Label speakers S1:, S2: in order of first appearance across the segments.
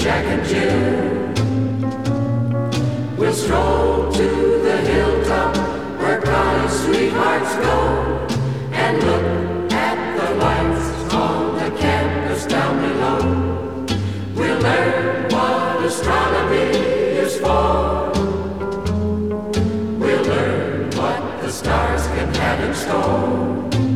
S1: Jack and Jill. We'll stroll to the hilltop where college sweethearts go and look at the lights on the campus down below. We'll learn what astronomy is for. We'll learn what the stars can have in store.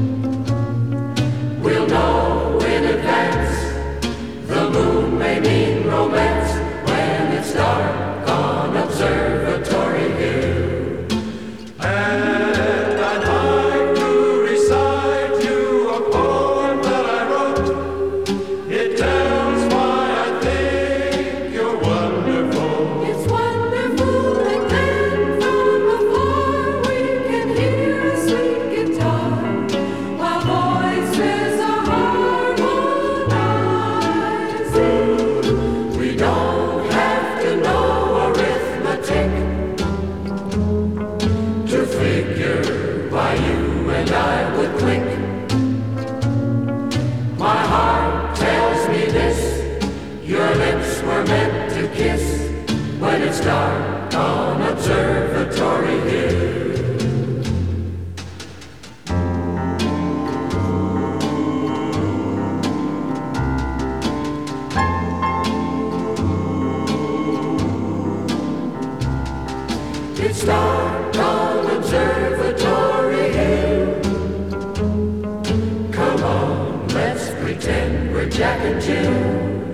S1: We'll know in advance the moon may mean romance when it's dark on Observatory Hill. And I'd like to recite you a poem that I wrote. It tells why I think you're wonderful.
S2: It's wonderful that then from afar we can hear a sweet guitar while voices are harmonizing.
S1: We don't have to know arithmetic to figure why you and I would click. My heart tells me this: your lips were meant to kiss when it's dark on Observatory Hill. It's dark on Observatory Hill. Come on, let's pretend we're Jack and Jill.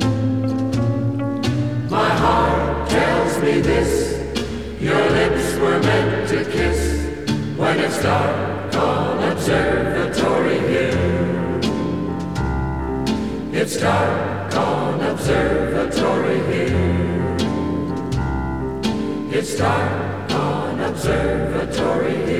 S1: My heart tells me this: your lips were meant to kiss when it's dark on Observatory Hill. It's dark on Observatory Hill. It's dark on Observatory Hill.